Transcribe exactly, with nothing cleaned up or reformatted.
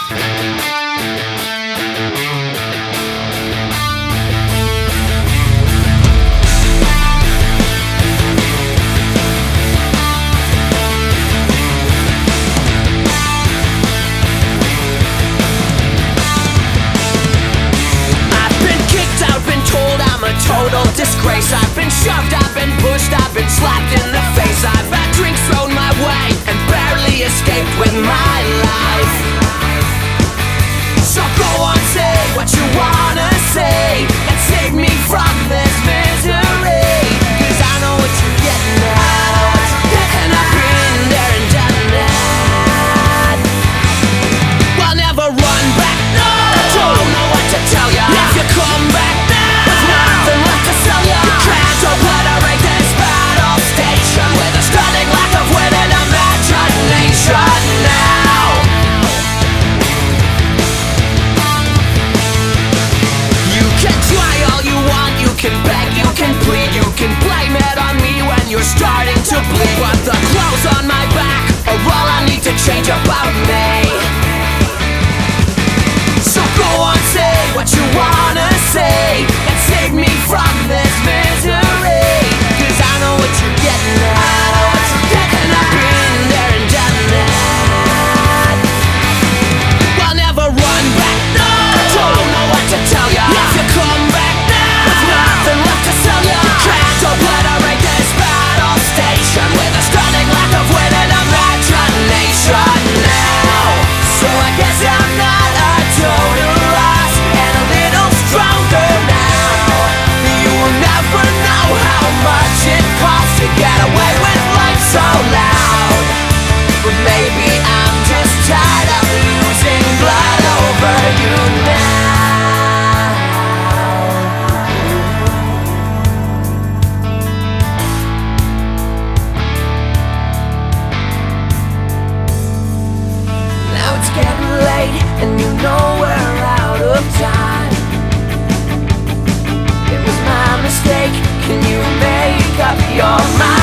Total disgrace. I've been shoved, I've been pushed, I've been slapped in the face. I've had drinks thrown my way and barely escaped with my life. So go on, say what you wanna say and save me from this misery. Cause I know what you're getting at, and I've been there and done that. I'll never run back, no. I don't know what to tell ya. If you come back now, nothing left to sell ya. You can't obliterate this battle station with a stunning lack of wit and imagination now. You can try all you want, you can beg, you can plead, you can blame it on me when you're starting to bleed. But the clothes on my back are all I need to change about me. So go on, say what you wanna say and save me from this misery. Cause I know what you're getting at, and I've been there and done that. I'll never run back, no. I don't know what to tell ya. If you come back now, with nothing left to sell ya. You can't obliterate this battle station with a stunning lack of wit and imagination now. So I guess I'm not a total loss and a little stronger now. You will never know how much it costs to get away with life so loud. But maybe I'm just tired of losing blood over you now. Now it's getting late and you know we're out of time. It was my mistake, can you make up your mind?